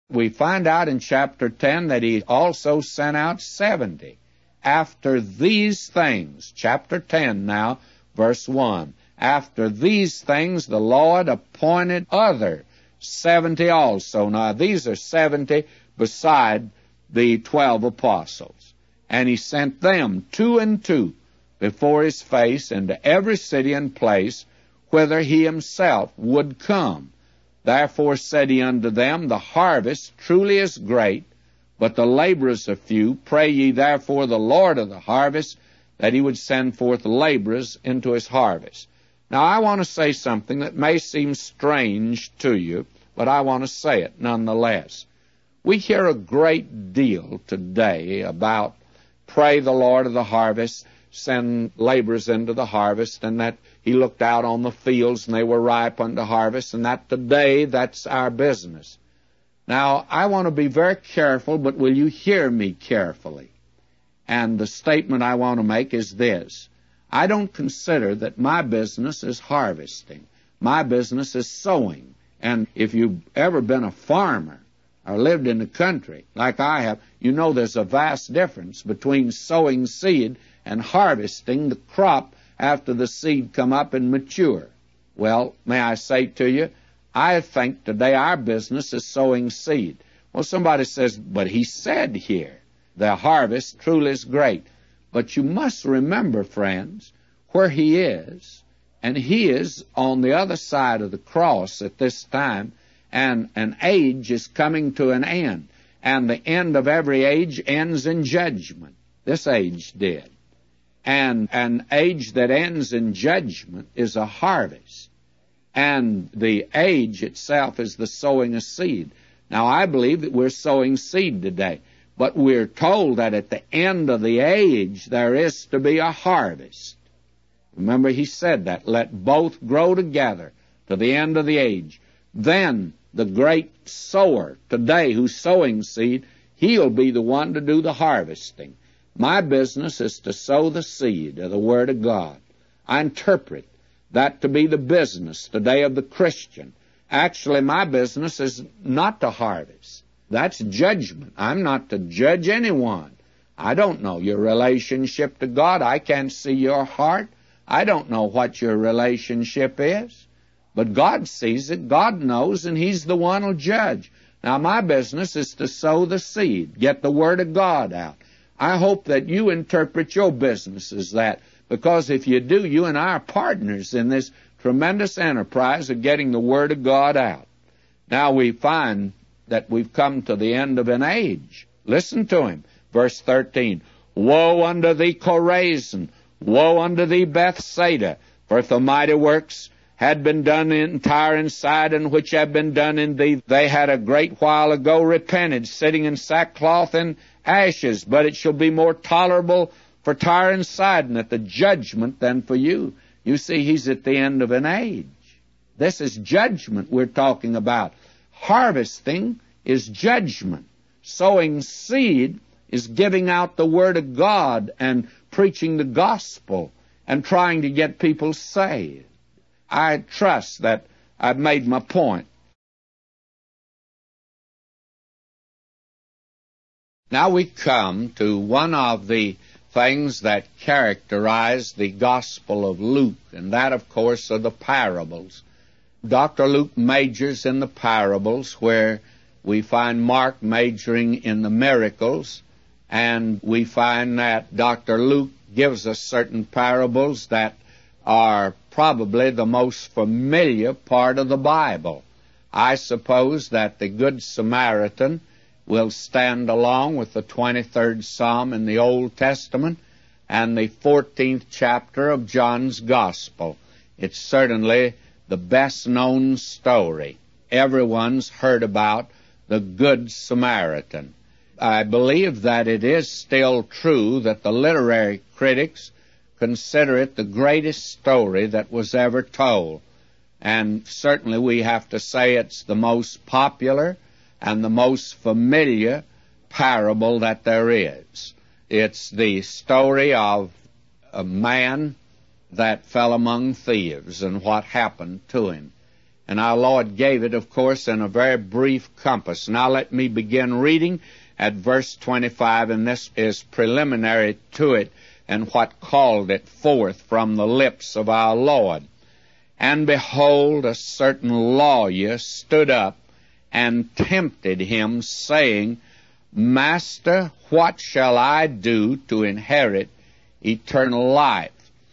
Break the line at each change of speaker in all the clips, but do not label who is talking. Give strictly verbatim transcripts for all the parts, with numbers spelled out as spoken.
We find out in chapter ten that he also sent out seventy. After these things, chapter ten now, verse one, after these things the Lord appointed other seventy also. Now these are seventy beside the twelve apostles. And he sent them two and two before his face into every city and place whither he himself would come. Therefore said he unto them, the harvest truly is great, but the laborers are few. Pray ye therefore the Lord of the harvest that he would send forth laborers into his harvest. Now I want to say something that may seem strange to you, but I want to say it nonetheless. We hear a great deal today about pray the Lord of the harvest, send laborers into the harvest, and that he looked out on the fields and they were ripe unto harvest, and that today that's our business. Now, I want to be very careful, but will you hear me carefully? And the statement I want to make is this. I don't consider that my business is harvesting. My business is sowing. And if you've ever been a farmer or lived in the country like I have, you know there's a vast difference between sowing seed and harvesting the crop after the seed come up and mature. Well, may I say to you, I think today our business is sowing seed. Well, somebody says, but he said here, the harvest truly is great. But you must remember, friends, where he is, and he is on the other side of the cross at this time, and an age is coming to an end, and the end of every age ends in judgment. This age did. And an age that ends in judgment is a harvest. And the age itself is the sowing of seed. Now, I believe that we're sowing seed today, but we're told that at the end of the age there is to be a harvest. Remember, he said that, let both grow together to the end of the age. Then the great sower today who's sowing seed, he'll be the one to do the harvesting. My business is to sow the seed of the Word of God. I interpret that to be the business today of the Christian. Actually, my business is not to harvest. That's judgment. I'm not to judge anyone. I don't know your relationship to God. I can't see your heart. I don't know what your relationship is. But God sees it. God knows, and he's the one who'll judge. Now, my business is to sow the seed, get the Word of God out. I hope that you interpret your business as that, because if you do, you and I are partners in this tremendous enterprise of getting the Word of God out. Now we find that we've come to the end of an age. Listen to him. Verse thirteen. Woe unto thee, Chorazin! Woe unto thee, Bethsaida! For if the mighty works had been done in Tyre and Sidon, which have been done in thee, they had a great while ago repented, sitting in sackcloth and ashes. But it shall be more tolerable for Tyre and Sidon at the judgment than for you. You see, he's at the end of an age. This is judgment we're talking about. Harvesting is judgment. Sowing seed is giving out the Word of God and preaching the gospel and trying to get people saved. I trust that I've made my point. Now we come to one of the things that characterize the Gospel of Luke, and that, of course, are the parables. Doctor Luke majors in the parables, where we find Mark majoring in the miracles, and we find that Doctor Luke gives us certain parables that are probably the most familiar part of the Bible. I suppose that the Good Samaritan will stand along with the twenty-third Psalm in the Old Testament and the fourteenth chapter of John's Gospel. It's certainly the best-known story. Everyone's heard about the Good Samaritan. I believe that it is still true that the literary critics consider it the greatest story that was ever told. And certainly we have to say it's the most popular and the most familiar parable that there is. It's the story of a man that fell among thieves and what happened to him. And our Lord gave it, of course, in a very brief compass. Now let me begin reading at verse twenty-five, and this is preliminary to it and what called it forth from the lips of our Lord. And behold, a certain lawyer stood up and tempted him, saying, Master, what shall I do to inherit eternal life?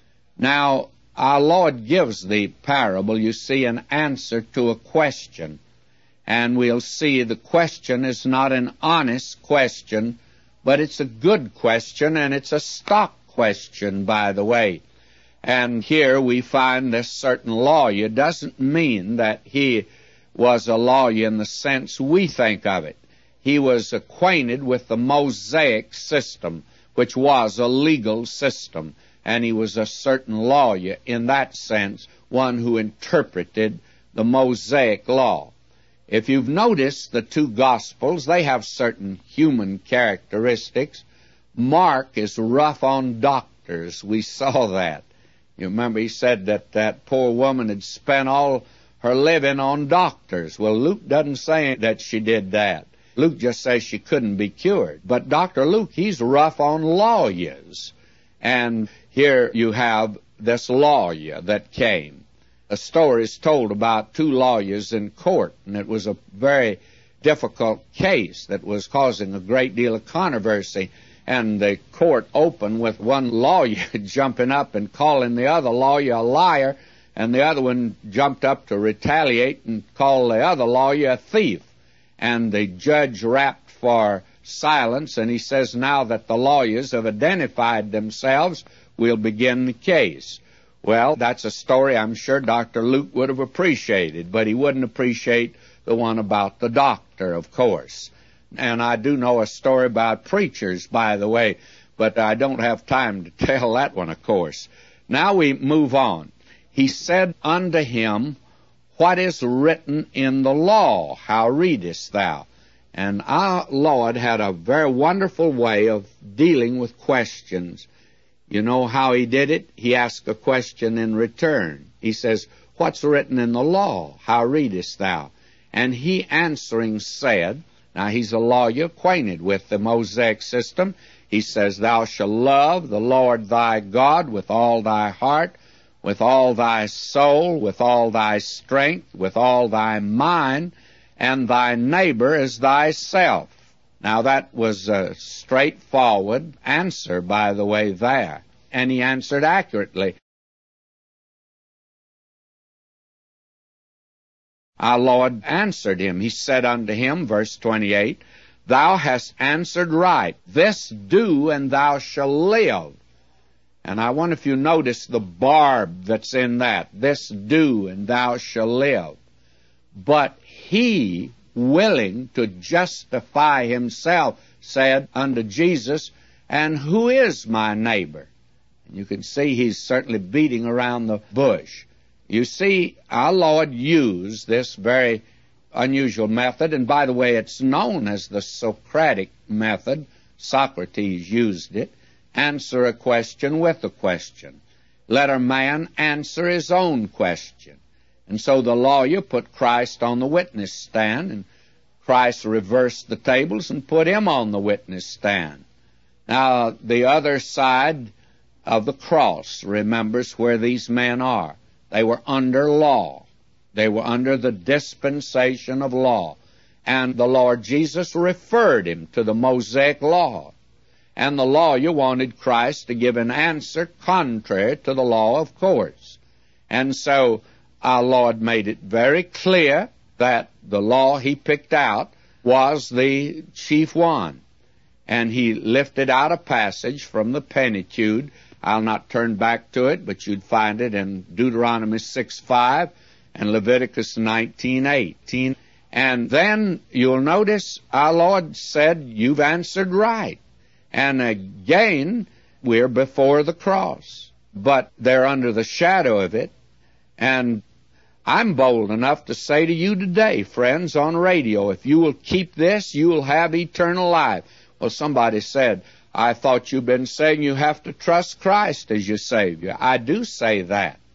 Now, our Lord gives the parable, you see, an answer to a question. And we'll see the question is not an honest question, but it's a good question, and it's a stock question, by the way. And here we find this certain lawyer doesn't mean that he was a lawyer in the sense we think of it. He was acquainted with the Mosaic system, which was a legal system, and he was a certain lawyer in that sense, one who interpreted the Mosaic law. If you've noticed the two Gospels, they have certain human characteristics. Mark is rough on doctors. We saw that. You remember he said that that poor woman had spent all her living on doctors. Well, Luke doesn't say that she did that. Luke just says she couldn't be cured. But Doctor Luke, he's rough on lawyers. And here you have this lawyer that came. A story is told about two lawyers in court, and it was a very difficult case that was causing a great deal of controversy. And the court opened with one lawyer jumping up and calling the other lawyer a liar, and the other one jumped up to retaliate and call the other lawyer a thief. And the judge rapped for silence, and he says, now that the lawyers have identified themselves, we'll begin the case. Well, that's a story I'm sure Doctor Luke would have appreciated, but he wouldn't appreciate the one about the doctor, of course. And I do know a story about preachers, by the way, but I don't have time to tell that one, of course. Now we move on. He said unto him, What is written in the law? How readest thou? And our Lord had a very wonderful way of dealing with questions. You know how he did it? He asked a question in return. He says, What's written in the law? How readest thou? And he answering said, now he's a lawyer acquainted with the Mosaic system. He says, Thou shalt love the Lord thy God with all thy heart, with all thy soul, with all thy strength, with all thy mind, and thy neighbor as thyself. Now that was a straightforward answer, by the way, there. And he answered accurately. Our Lord answered him. He said unto him, verse twenty-eight, Thou hast answered right. This do, and thou shalt live. And I wonder if you notice the barb that's in that. This do, and thou shalt live. But he, willing to justify himself, said unto Jesus, And who is my neighbor? And you can see he's certainly beating around the bush. You see, our Lord used this very unusual method, and by the way, it's known as the Socratic method. Socrates used it. Answer a question with a question. Let a man answer his own question. And so the lawyer put Christ on the witness stand, and Christ reversed the tables and put him on the witness stand. Now, the other side of the cross remembers where these men are. They were under law. They were under the dispensation of law. And the Lord Jesus referred him to the Mosaic law. And the lawyer wanted Christ to give an answer contrary to the law, of course. And so our Lord made it very clear that the law he picked out was the chief one. And he lifted out a passage from the Pentateuch. I'll not turn back to it, but you'd find it in Deuteronomy six five and Leviticus nineteen eighteen. And then you'll notice our Lord said, You've answered right. And again, we're before the cross. But they're under the shadow of it. And I'm bold enough to say to you today, friends, on radio, if you will keep this, you will have eternal life. Well, somebody said, I thought you've been saying you have to trust Christ as your Savior. I do say that.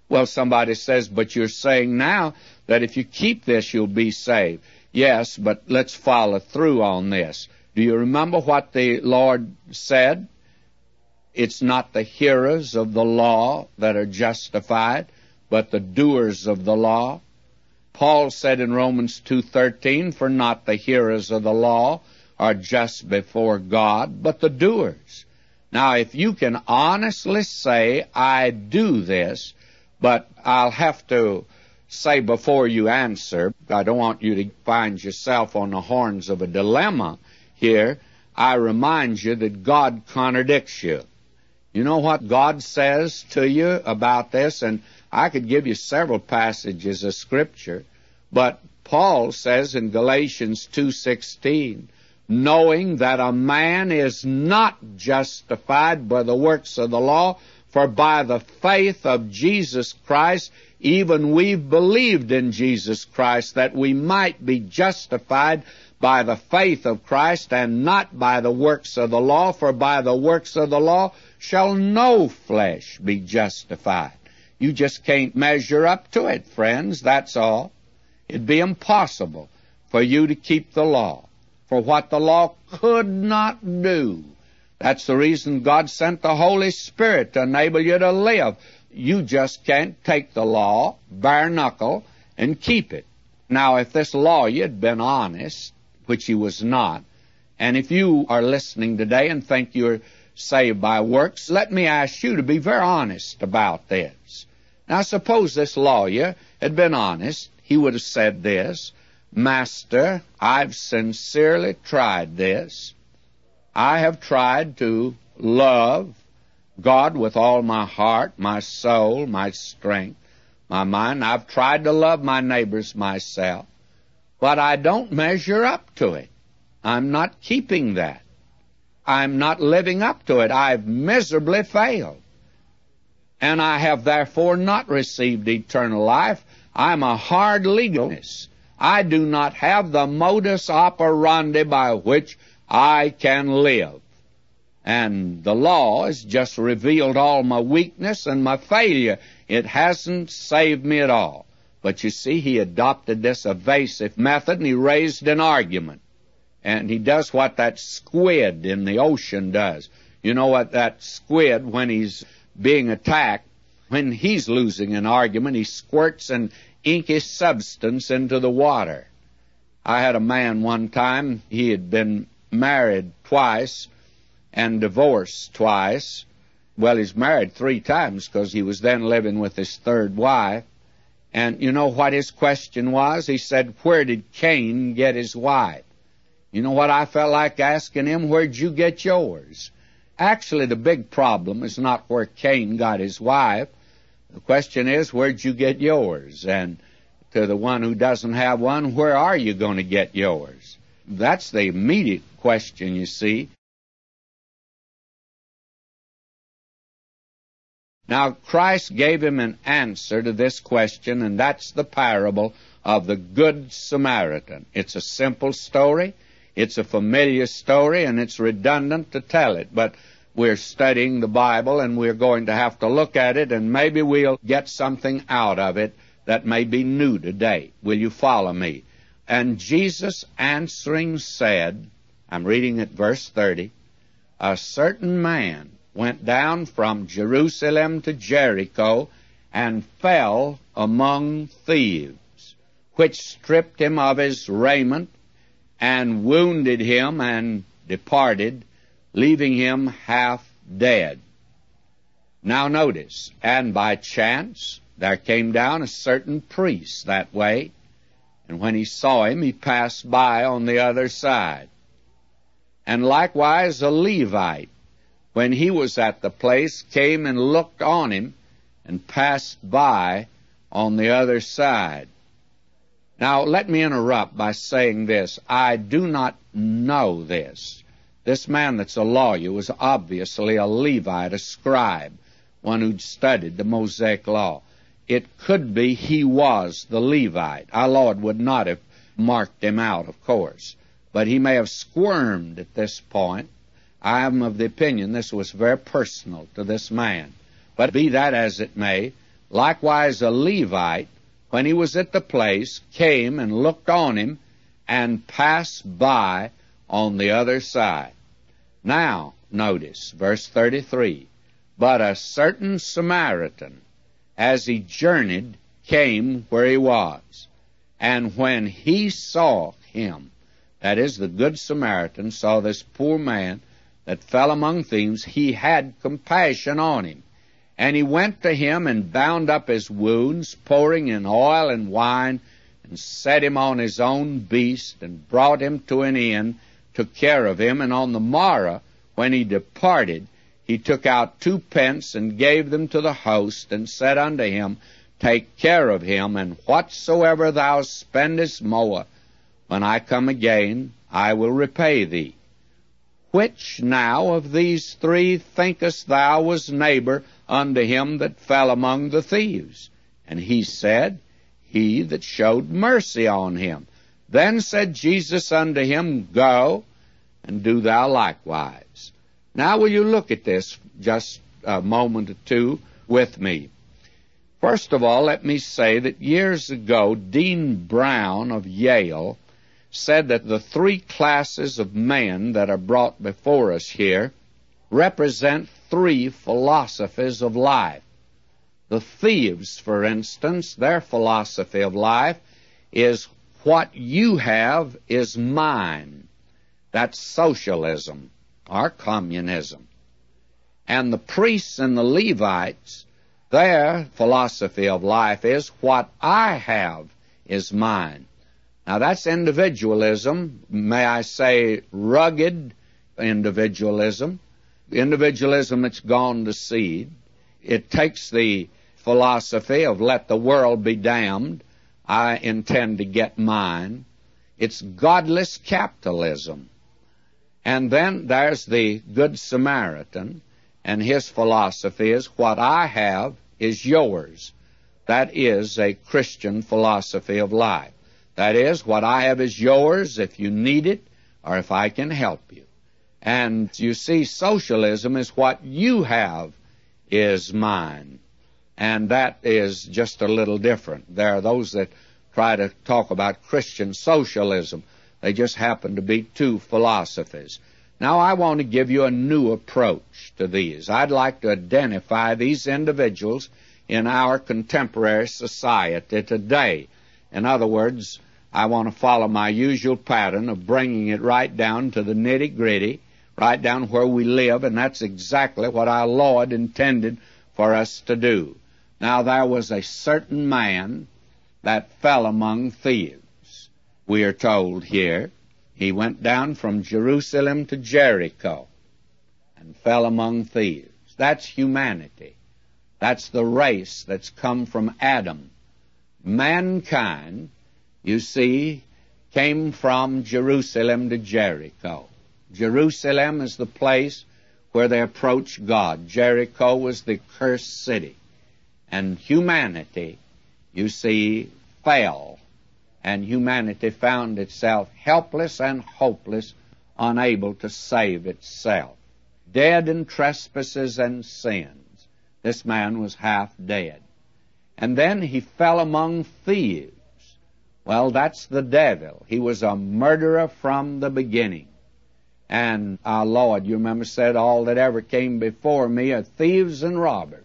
Well, somebody says, but you're saying now that if you keep this, you'll be saved. Yes, but let's follow through on this. Do you remember what the Lord said? It's not the hearers of the law that are justified, but the doers of the law. Paul said in Romans two thirteen, for not the hearers of the law are just before God, but the doers. Now, if you can honestly say, I do this, but I'll have to say before you answer, I don't want you to find yourself on the horns of a dilemma here. I remind you that God contradicts you. You know what God says to you about this? And I could give you several passages of Scripture, but Paul says in Galatians two sixteen, knowing that a man is not justified by the works of the law, for by the faith of Jesus Christ, even we've believed in Jesus Christ, that we might be justified by the faith of Christ, and not by the works of the law, for by the works of the law shall no flesh be justified. You just can't measure up to it, friends, that's all. It'd be impossible for you to keep the law, for what the law could not do. That's the reason God sent the Holy Spirit, to enable you to live. You just can't take the law, bare knuckle, and keep it. Now, if this lawyer had been honest, which he was not, and if you are listening today and think you're saved by works, let me ask you to be very honest about this. Now, suppose this lawyer had been honest. He would have said this, Master, I've sincerely tried this. I have tried to love God with all my heart, my soul, my strength, my mind. I've tried to love my neighbors myself, but I don't measure up to it. I'm not keeping that. I'm not living up to it. I've miserably failed. And I have therefore not received eternal life. I'm a hard legalist. I do not have the modus operandi by which I can live. And the law has just revealed all my weakness and my failure. It hasn't saved me at all. But you see, he adopted this evasive method, and he raised an argument. And he does what that squid in the ocean does. You know what that squid, when he's being attacked, when he's losing an argument, he squirts an inky substance into the water. I had a man one time, he had been married twice and divorced twice. Well, he's married three times because he was then living with his third wife. And you know what his question was? He said, where did Cain get his wife? You know what I felt like asking him? Where'd you get yours? Actually, the big problem is not where Cain got his wife. The question is, where'd you get yours? And to the one who doesn't have one, where are you going to get yours? That's the immediate question, you see. Now, Christ gave him an answer to this question, and that's the parable of the Good Samaritan. It's a simple story. It's a familiar story, and it's redundant to tell it, but we're studying the Bible, and we're going to have to look at it, and maybe we'll get something out of it that may be new today. Will you follow me? And Jesus answering said, I'm reading at verse thirty, a certain man went down from Jerusalem to Jericho and fell among thieves, which stripped him of his raiment and wounded him and departed, leaving him half dead. Now notice, and by chance there came down a certain priest that way, and when he saw him, he passed by on the other side. And likewise a Levite, when he was at the place, came and looked on him and passed by on the other side. Now, let me interrupt by saying this. I do not know this. This man that's a lawyer was obviously a Levite, a scribe, one who'd studied the Mosaic law. It could be he was the Levite. Our Lord would not have marked him out, of course. But he may have squirmed at this point. I am of the opinion this was very personal to this man. But be that as it may, Likewise a Levite, when he was at the place, came and looked on him and passed by on the other side. Now, notice, verse thirty-three, but a certain Samaritan, as he journeyed, came where he was. And when he saw him, that is, the good Samaritan saw this poor man that fell among thieves, he had compassion on him. And he went to him and bound up his wounds, pouring in oil and wine, and set him on his own beast, and brought him to an inn, took care of him. And on the morrow, when he departed, he took out two pence and gave them to the host, and said unto him, Take care of him, and whatsoever thou spendest more, when I come again, I will repay thee. Which now of these three thinkest thou was neighbor unto him that fell among the thieves? And he said, He that showed mercy on him. Then said Jesus unto him, Go, and do thou likewise. Now will you look at this just a moment or two with me? First of all, let me say that years ago, Dean Brown of Yale said that the three classes of men that are brought before us here represent three philosophies of life. The thieves, for instance, their philosophy of life is what you have is mine. That's socialism or communism. And the priests and the Levites, their philosophy of life is what I have is mine. Now that's individualism, may I say rugged individualism, individualism that's gone to seed. It takes the philosophy of let the world be damned, I intend to get mine. It's godless capitalism. And then there's the Good Samaritan, and his philosophy is what I have is yours. That is a Christian philosophy of life. That is, what I have is yours if you need it or if I can help you. And you see, socialism is what you have is mine. And that is just a little different. There are those that try to talk about Christian socialism. They just happen to be two philosophies. Now, I want to give you a new approach to these. I'd like to identify these individuals in our contemporary society today. In other words, I want to follow my usual pattern of bringing it right down to the nitty-gritty, right down where we live, and that's exactly what our Lord intended for us to do. Now, there was a certain man that fell among thieves, we are told here. He went down from Jerusalem to Jericho and fell among thieves. That's humanity. That's the race that's come from Adam. Mankind, you see, came from Jerusalem to Jericho. Jerusalem is the place where they approached God. Jericho was the cursed city. And humanity, you see, fell. And humanity found itself helpless and hopeless, unable to save itself. Dead in trespasses and sins. This man was half dead. And then he fell among thieves. Well, that's the devil. He was a murderer from the beginning. And our Lord, you remember, said, all that ever came before me are thieves and robbers.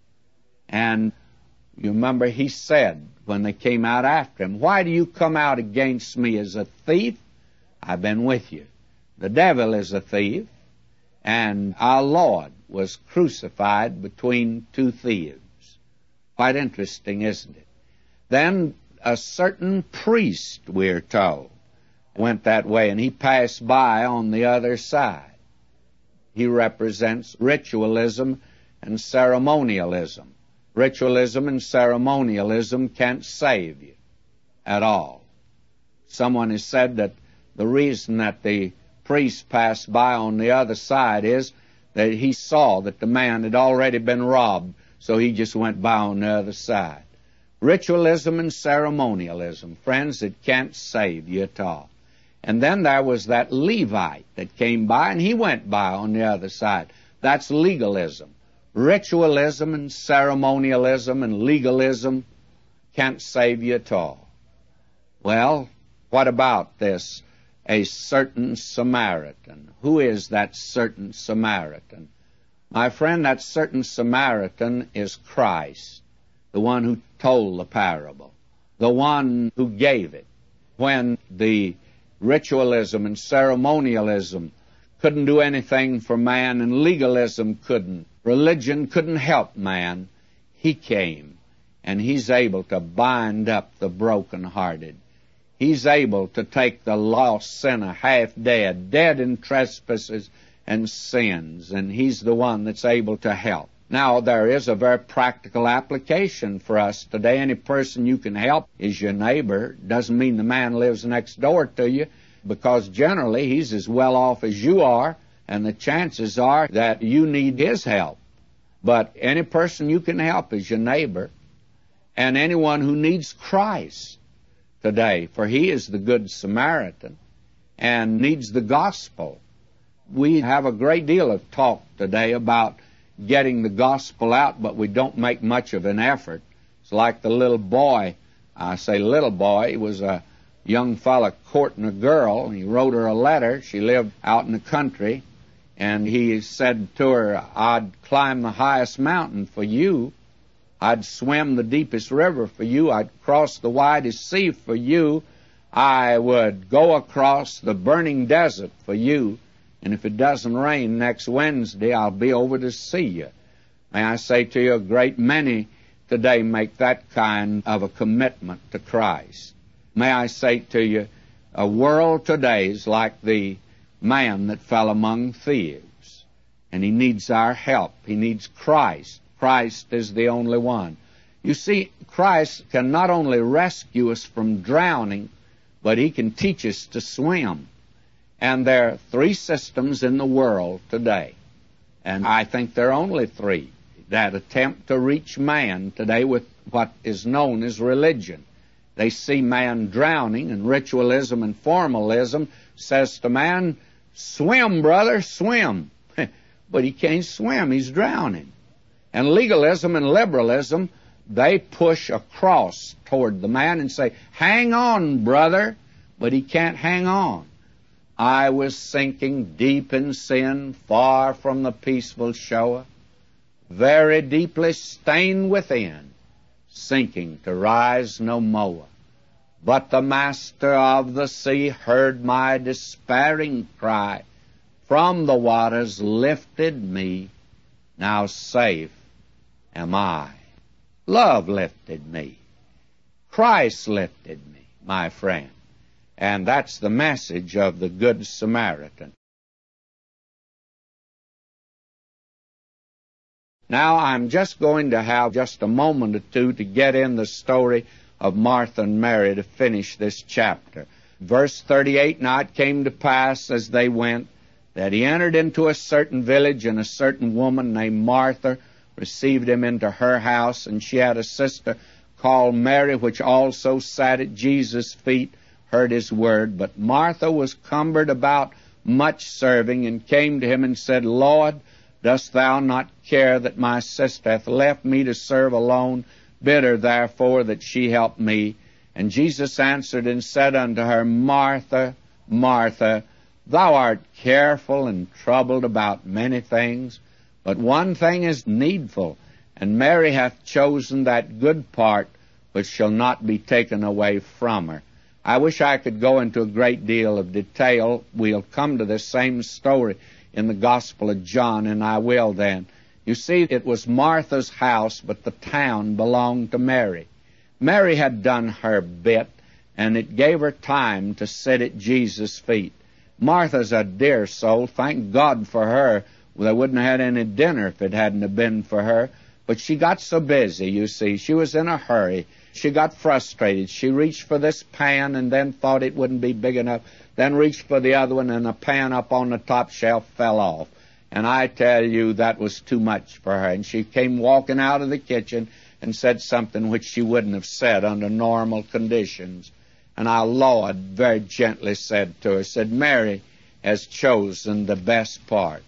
And you remember he said, when they came out after him, why do you come out against me as a thief? I've been with you. The devil is a thief, and our Lord was crucified between two thieves. Quite interesting, isn't it? Then a certain priest, we're told, went that way, and he passed by on the other side. He represents ritualism and ceremonialism. Ritualism and ceremonialism can't save you at all. Someone has said that the reason that the priest passed by on the other side is that he saw that the man had already been robbed, so he just went by on the other side. Ritualism and ceremonialism, friends, it can't save you at all. And then there was that Levite that came by, and he went by on the other side. That's legalism. Ritualism and ceremonialism and legalism can't save you at all. Well, what about this? A certain Samaritan. Who is that certain Samaritan? My friend, that certain Samaritan is Christ, the one who told the parable, the one who gave it. When the ritualism and ceremonialism couldn't do anything for man and legalism couldn't, religion couldn't help man, he came, and he's able to bind up the brokenhearted. He's able to take the lost sinner, half dead, dead in trespasses and sins, and he's the one that's able to help. Now, there is a very practical application for us today. Any person you can help is your neighbor. Doesn't mean the man lives next door to you, because generally he's as well off as you are, and the chances are that you need his help. But any person you can help is your neighbor, and anyone who needs Christ today, for he is the Good Samaritan and needs the gospel. We have a great deal of talk today about getting the gospel out, but we don't make much of an effort. It's like the little boy. I say little boy. He was a young fella courting a girl, and he wrote her a letter. She lived out in the country, and he said to her, I'd climb the highest mountain for you. I'd swim the deepest river for you. I'd cross the widest sea for you. I would go across the burning desert for you. And if it doesn't rain next Wednesday, I'll be over to see you. May I say to you, a great many today make that kind of a commitment to Christ. May I say to you, a world today is like the man that fell among thieves. And he needs our help. He needs Christ. Christ is the only one. You see, Christ can not only rescue us from drowning, but he can teach us to swim. And there are three systems in the world today, and I think there are only three, that attempt to reach man today with what is known as religion. They see man drowning, and ritualism and formalism says to man, swim, brother, swim. But he can't swim, he's drowning. And legalism and liberalism, they push across toward the man and say, hang on, brother, but he can't hang on. I was sinking deep in sin, far from the peaceful shore, very deeply stained within, sinking to rise no more. But the master of the sea heard my despairing cry, from the waters lifted me, now safe am I. Love lifted me. Christ lifted me, my friend. And that's the message of the Good Samaritan. Now, I'm just going to have just a moment or two to get in the story of Martha and Mary to finish this chapter. Verse thirty-eight, now it came to pass as they went that he entered into a certain village, and a certain woman named Martha received him into her house, and she had a sister called Mary, which also sat at Jesus' feet, heard his word. But Martha was cumbered about much serving, and came to him and said, Lord, dost thou not care that my sister hath left me to serve alone? Bid her therefore that she help me. And Jesus answered and said unto her, Martha, Martha, thou art careful and troubled about many things, but one thing is needful, and Mary hath chosen that good part which shall not be taken away from her. I wish I could go into a great deal of detail. We'll come to this same story in the Gospel of John, and I will then. You see, it was Martha's house, but the town belonged to Mary. Mary had done her bit, and it gave her time to sit at Jesus' feet. Martha's a dear soul. Thank God for her. Well, they wouldn't have had any dinner if it hadn't have been for her. But she got so busy, you see. She was in a hurry. She got frustrated. She reached for this pan and then thought it wouldn't be big enough, then reached for the other one, and the pan up on the top shelf fell off. And I tell you, that was too much for her. And she came walking out of the kitchen and said something which she wouldn't have said under normal conditions. And our Lord very gently said to her, said, Mary has chosen the best part.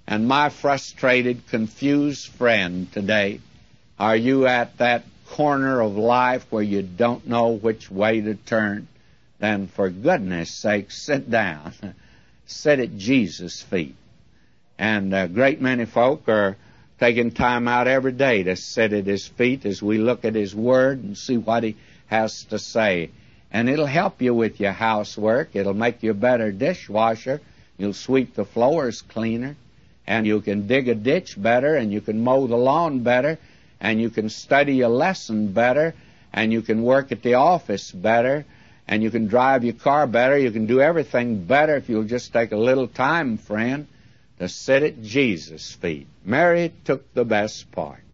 And my frustrated, confused friend today, are you at that corner of life where you don't know which way to turn? Then for goodness sake, sit down. Sit at Jesus' feet. And a great many folk are taking time out every day to sit at His feet as we look at His Word and see what He has to say. And it'll help you with your housework. It'll make you a better dishwasher. You'll sweep the floors cleaner. And you can dig a ditch better, and you can mow the lawn better, and you can study a lesson better, and you can work at the office better, and you can drive your car better. You can do everything better if you'll just take a little time, friend, to sit at Jesus' feet. Mary took the best part.